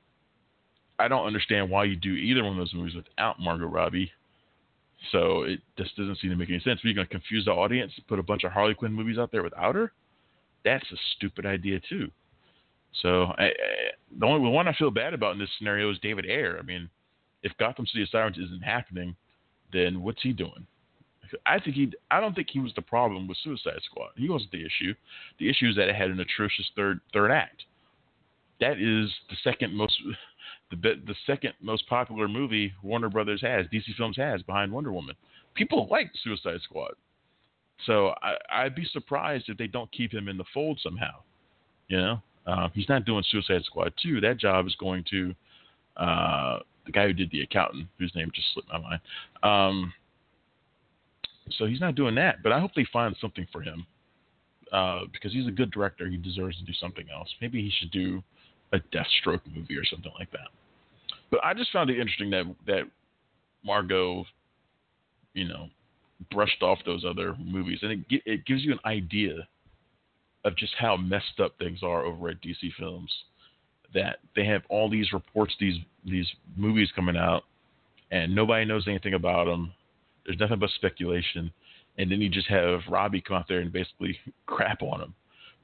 Speaker 7: I don't understand why you do either one of those movies without Margot Robbie. So it just doesn't seem to make any sense. Are you going to confuse the audience, put a bunch of Harley Quinn movies out there without her? That's a stupid idea too. So I, I, the only one I feel bad about in this scenario is David Ayer. I mean, if Gotham City Sirens isn't happening, then what's he doing? I think he. I don't think he was the problem with Suicide Squad. He wasn't the issue. The issue is that it had an atrocious third third act. That is the second most, the the second most popular movie Warner Brothers has, D C Films has, behind Wonder Woman. People like Suicide Squad, so I, I'd be surprised if they don't keep him in the fold somehow. You know, uh, he's not doing Suicide Squad two. That job is going to uh, the guy who did The Accountant, whose name just slipped my mind. Um, so he's not doing that, but I hope they find something for him uh, because he's a good director. He deserves to do something else. Maybe he should do a Deathstroke movie or something like that. But I just found it interesting that that Margot, you know, brushed off those other movies, and it it gives you an idea of just how messed up things are over at D C Films. That they have all these reports, these these movies coming out, and nobody knows anything about them. There's nothing but speculation, and then you just have Robbie come out there and basically crap on them,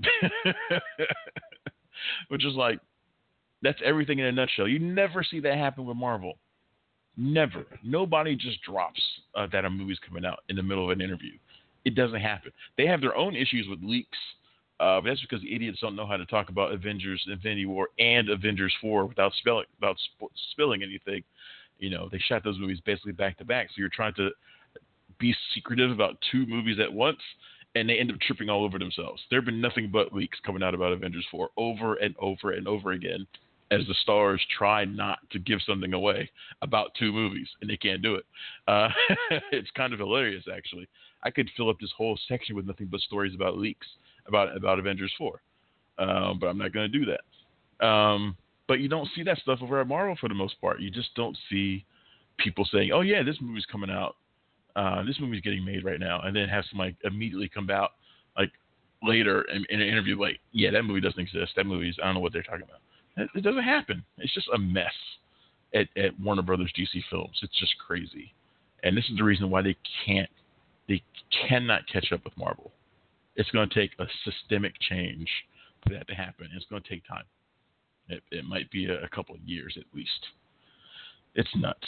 Speaker 7: which is like, that's everything in a nutshell. You never see that happen with Marvel. Never. Nobody just drops uh, that a movie's coming out in the middle of an interview. It doesn't happen. They have their own issues with leaks. Uh, but that's because the idiots don't know how to talk about Avengers, Infinity War, and Avengers four without spelling, without sp- spilling anything. You know, they shot those movies basically back to back. So you're trying to be secretive about two movies at once, and they end up tripping all over themselves. There have been nothing but leaks coming out about Avengers four over and over and over again as the stars try not to give something away about two movies, and they can't do it. Uh, it's kind of hilarious, actually. I could fill up this whole section with nothing but stories about leaks about about Avengers four, um, but I'm not going to do that. Um, but you don't see that stuff over at Marvel for the most part. You just don't see people saying, "Oh yeah, this movie's coming out. Uh, this movie's getting made right now," and then have somebody immediately come out like later in, in an interview like, "Yeah, that movie doesn't exist. That movie's I don't know what they're talking about." It, it doesn't happen. It's just a mess at, at Warner Brothers D C Films. It's just crazy, and this is the reason why they can't, they cannot catch up with Marvel. It's going to take a systemic change for that to happen. It's going to take time. It, it might be a, a couple of years at least. It's nuts.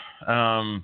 Speaker 7: Um,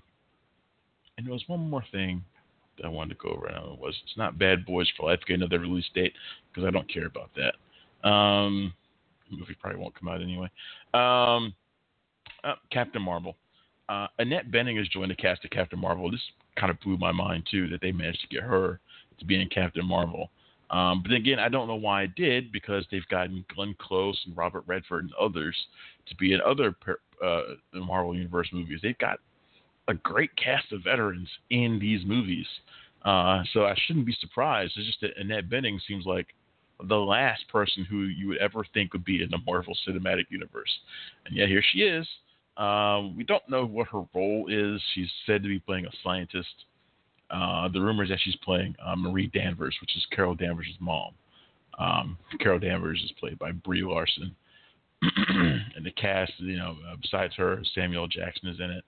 Speaker 7: and there was one more thing that I wanted to go over. And it was it's not Bad Boys for Life. Get another release date because I don't care about that. Um, the movie probably won't come out anyway. Um, uh, Captain Marvel. Uh, Annette Bening has joined the cast of Captain Marvel. This kind of blew my mind too that they managed to get her to be in Captain Marvel. Um, but again, I don't know why it did because they've gotten Glenn Close and Robert Redford and others to be in other uh, Marvel Universe movies. They've got a great cast of veterans in these movies. Uh, so I shouldn't be surprised. It's just that Annette Bening seems like the last person who you would ever think would be in the Marvel Cinematic Universe. And yet here she is. Um, we don't know what her role is. She's said to be playing a scientist. Uh, the rumor is that she's playing uh, Marie Danvers, which is Carol Danvers' mom. Um, Carol Danvers is played by Brie Larson. And the cast, you know, uh, besides her, Samuel Jackson is in it.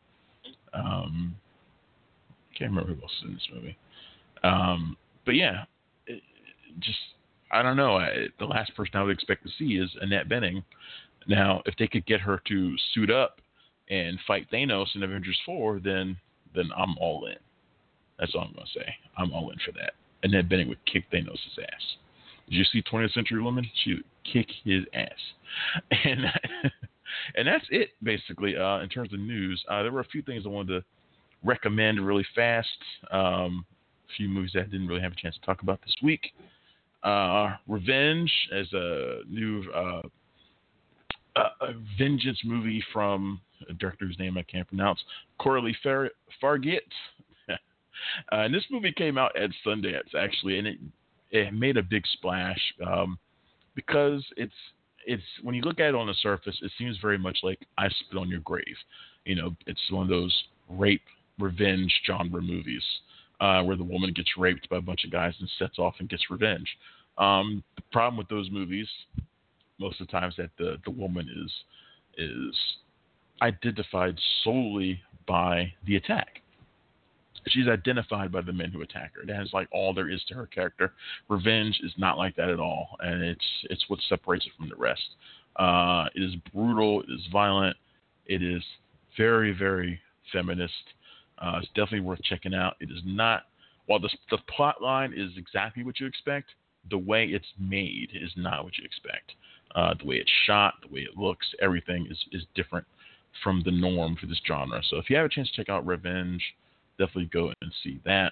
Speaker 7: Um, can't remember who else is in this movie. Um, but yeah, it, just, I don't know. I, the last person I would expect to see is Annette Bening. Now, if they could get her to suit up and fight Thanos in Avengers four, then then I'm all in. That's all I'm going to say. I'm all in for that. Annette Bening would kick Thanos' ass. Did you see twentieth Century Woman? She would kick his ass. And and that's it, basically, uh, in terms of news. Uh, there were a few things I wanted to recommend really fast. Um, a few movies that I didn't really have a chance to talk about this week. Uh, Revenge as a new uh, a vengeance movie from a director whose name I can't pronounce, Coralie Far- Fargate. uh, and this movie came out at Sundance, actually, and it it made a big splash um, because it's it's when you look at it on the surface, it seems very much like I Spit on Your Grave. You know, it's one of those rape revenge genre movies uh, where the woman gets raped by a bunch of guys and sets off and gets revenge. Um, the problem with those movies, most of the times, that the, the woman is is identified solely by the attack. She's identified by the men who attack her. That is like all there is to her character. Revenge is not like that at all, and it's it's what separates it from the rest. Uh, it is brutal. It is violent. It is very, very feminist. Uh, it's definitely worth checking out. It is not, while the, the plot line is exactly what you expect, the way it's made is not what you expect. Uh, the way it's shot, the way it looks, everything is, is different from the norm for this genre. So if you have a chance to check out Revenge, definitely go and see that.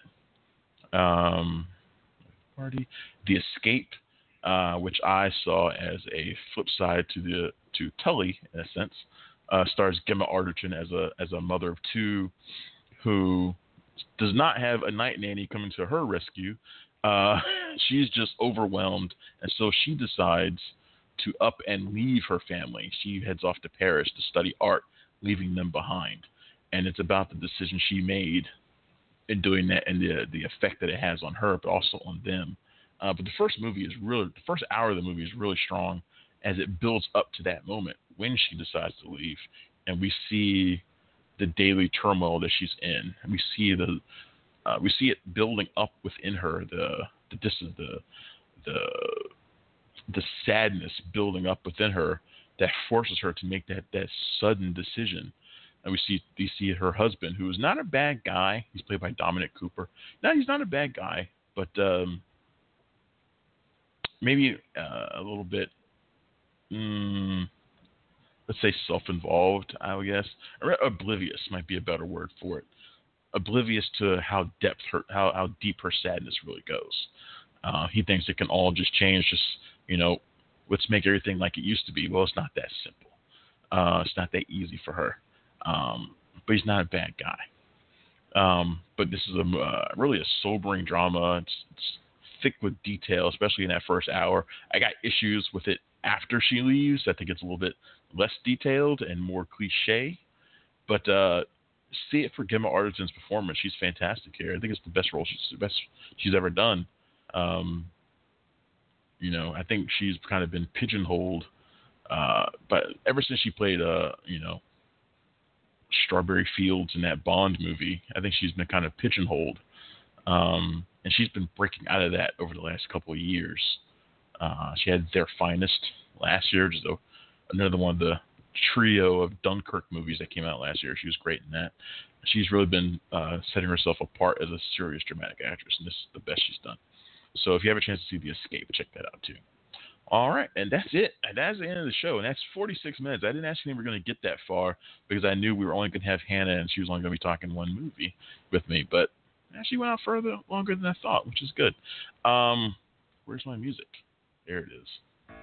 Speaker 7: Um, party, The Escape, uh, which I saw as a flip side to the to Tully in a sense. Uh, stars Gemma Arterton as a as a mother of two who does not have a night nanny coming to her rescue. Uh, she's just overwhelmed, and so she decides to up and leave her family. She heads off to Paris to study art, leaving them behind. And it's about the decision she made in doing that and the the effect that it has on her, but also on them. Uh, but the first movie is really, the first hour of the movie is really strong as it builds up to that moment when she decides to leave, and we see the daily turmoil that she's in. And we see the, uh, we see it building up within her. The, the this is the, the, the sadness building up within her that forces her to make that that sudden decision. And we see we see her husband, who is not a bad guy. He's played by Dominic Cooper. No, he's not a bad guy, but um, maybe uh, a little bit. Mm, let's say self-involved, I would guess. Or oblivious might be a better word for it. Oblivious to how depth her, how, how deep her sadness really goes. Uh, he thinks it can all just change, just, you know, let's make everything like it used to be. Well, it's not that simple. Uh, it's not that easy for her. Um, but he's not a bad guy. Um, but this is a uh, really a sobering drama. It's, it's thick with detail, especially in that first hour. I got issues with it after she leaves. I think it's a little bit less detailed and more cliche, but uh, see it for Gemma Arterton's performance. She's fantastic here. I think it's the best role she's the best she's ever done. Um, you know, I think she's kind of been pigeonholed, uh, but ever since she played, uh, you know, Strawberry Fields in that Bond movie, I think she's been kind of pigeonholed, um, and she's been breaking out of that over the last couple of years. Uh, she had Their Finest last year, just a, another one of the trio of Dunkirk movies that came out last year. She was great in that. She's really been uh, setting herself apart as a serious dramatic actress, and this is the best she's done. So if you have a chance to see The Escape, check that out too. All right, and that's it. And that's the end of the show, and that's forty-six minutes. I didn't actually think we were going to get that far because I knew we were only going to have Hannah, and she was only going to be talking one movie with me. But it actually went out further, longer than I thought, which is good. Um, where's my music? There it is.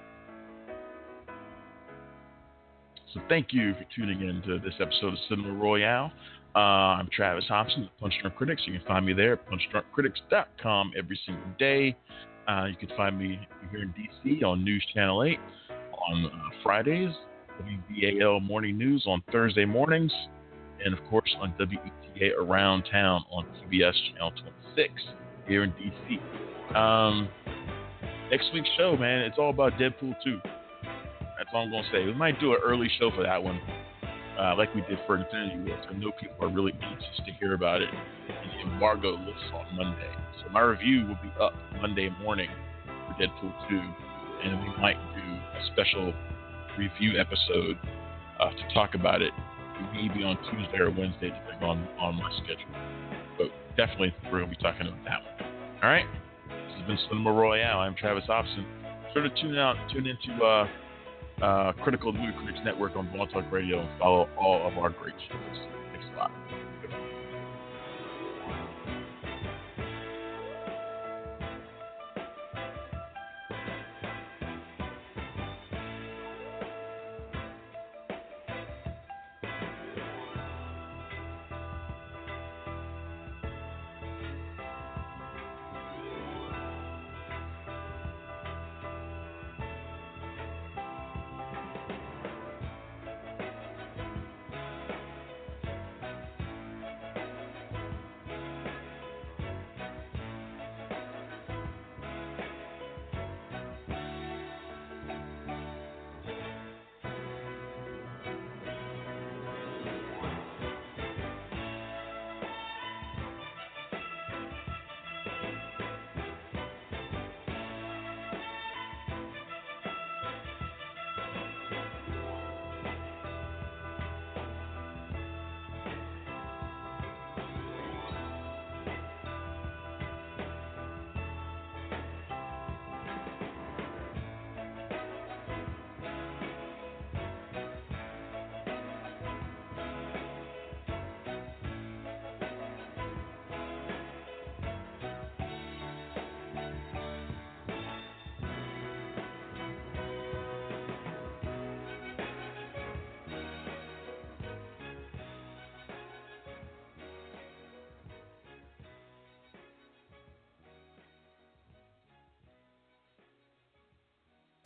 Speaker 7: So thank you for tuning in to this episode of Cinema Royale. Uh, I'm Travis Hobson, Punch Drunk Critics. You can find me there at punch drunk critics dot com every single day. Uh, you can find me here in D C on News Channel eight on uh, Fridays, W B A L Morning News on Thursday mornings, and of course on W E T A Around Town on P B S Channel twenty-six here in D C. Um, next week's show, man, it's all about Deadpool two. That's all I'm going to say. We might do an early show for that one, uh, like we did for Infinity War. I know people are really anxious to hear about it. And the embargo lifts on Monday. So my review will be up Monday morning for Deadpool two. And we might do a special review episode uh, to talk about it. Maybe on Tuesday or Wednesday, depending on, on my schedule. But definitely we're going to be talking about that one. All right? This has been Cinema Royale. I'm Travis Hobson. Sure to tune out, tune into uh, Uh, Critical Movie Critics Network on Blog Talk Radio and follow all of our great shows. Thanks a lot.